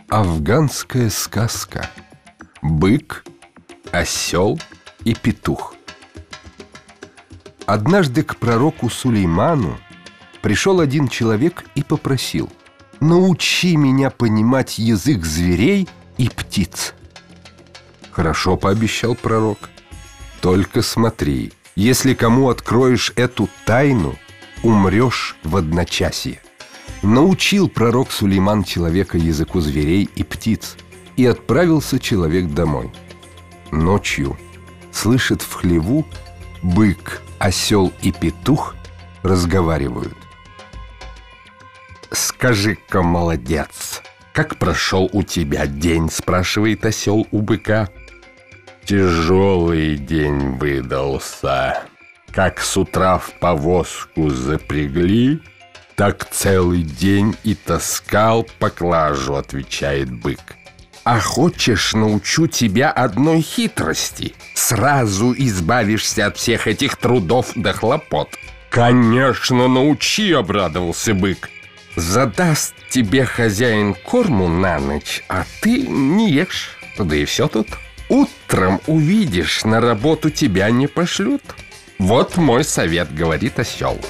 Афганская сказка. Бык, осел и петух. Однажды к пророку Сулейману пришел один человек и попросил: «Научи меня понимать язык зверей и птиц». «Хорошо», — пообещал пророк. «Только смотри, если кому откроешь эту тайну, умрешь в одночасье». Научил пророк Сулейман человека языку зверей и птиц, и отправился человек домой. Ночью слышит в хлеву бык, осел и петух разговаривают. «Скажи-ка, молодец, как прошел у тебя день?» — спрашивает осел у быка. «Тяжелый день выдался. Как с утра в повозку запрягли, так целый день и таскал поклажу», — отвечает бык. «А хочешь, научу тебя одной хитрости? Сразу избавишься от всех этих трудов да хлопот». «Конечно, научи», — обрадовался бык. «Задаст тебе хозяин корму на ночь, а ты не ешь. Да и все тут. Утром увидишь, на работу тебя не пошлют. Вот мой совет», — говорит осел.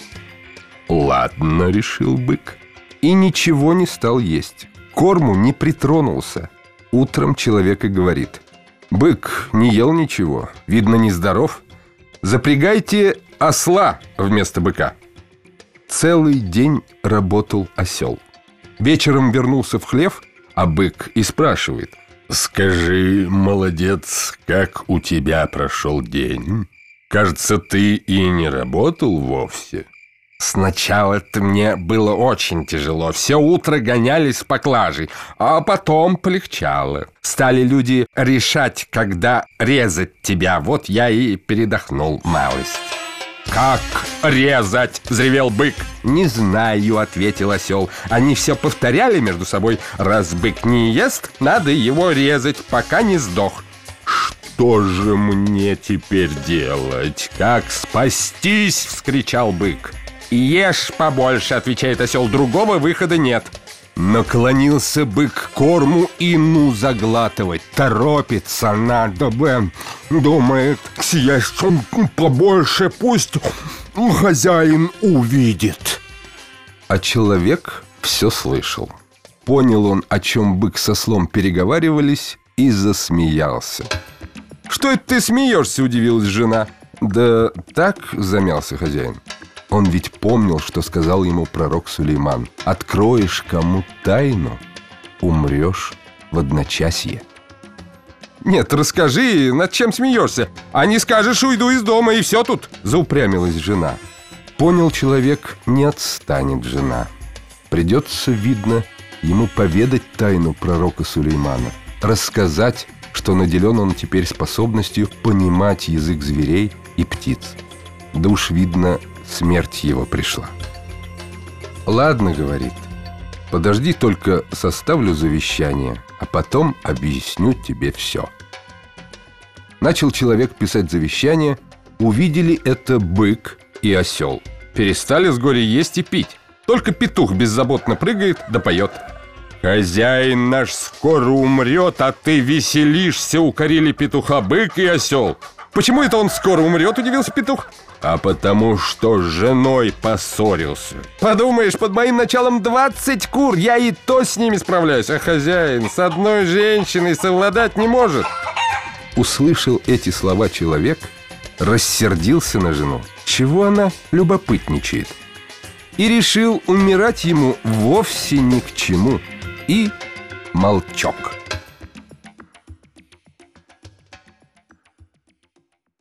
«Ладно», — решил бык, и ничего не стал есть. К корму не притронулся. Утром человек и говорит: «Бык не ел ничего, видно, нездоров. Запрягайте осла вместо быка». Целый день работал осел. Вечером вернулся в хлев, а бык и спрашивает: «Скажи, молодец, как у тебя прошел день? Кажется, ты и не работал вовсе». «Сначала-то мне было очень тяжело. Все утро гонялись с поклажей, а потом полегчало. Стали люди решать, когда резать тебя. Вот я и передохнул малость». «Как резать?» — взревел бык. «Не знаю», — ответил осел. Они все повторяли между собой: «Раз бык не ест, надо его резать, пока не сдох». «Что же мне теперь делать? Как спастись?» — вскричал бык. «Ешь побольше», — отвечает осел, — «другого выхода нет». Наклонился бык к корму и заглатывать. Торопится надо бы. Думает, съесть побольше, пусть хозяин увидит. А человек все слышал. Понял он, о чем бык со ослом переговаривались, и засмеялся. «Что это ты смеешься?» — удивилась жена. «Да так», — замялся хозяин. Он ведь помнил, что сказал ему пророк Сулейман: «Откроешь кому тайну, умрешь в одночасье». «Нет, расскажи, над чем смеешься? А не скажешь, уйду из дома, и все тут», — заупрямилась жена. Понял человек, не отстанет жена. Придется, видно, ему поведать тайну пророка Сулеймана, рассказать, что наделен он теперь способностью понимать язык зверей и птиц. Да уж, видно, смерть его пришла. «Ладно, — говорит, — подожди, только составлю завещание, а потом объясню тебе все». Начал человек писать завещание. Увидели это бык и осел. Перестали с горя есть и пить. Только петух беззаботно прыгает да поет: «Хозяин наш скоро умрет, а ты веселишься», — укорили петуха бык и осел. «Почему это он скоро умрет?» — удивился петух. «А потому что с женой поссорился». «Подумаешь, под моим началом 20 кур, я и то с ними справляюсь, а хозяин с одной женщиной совладать не может». Услышал эти слова человек, рассердился на жену. Чего она любопытничает? И решил, умирать ему вовсе ни к чему. И молчок.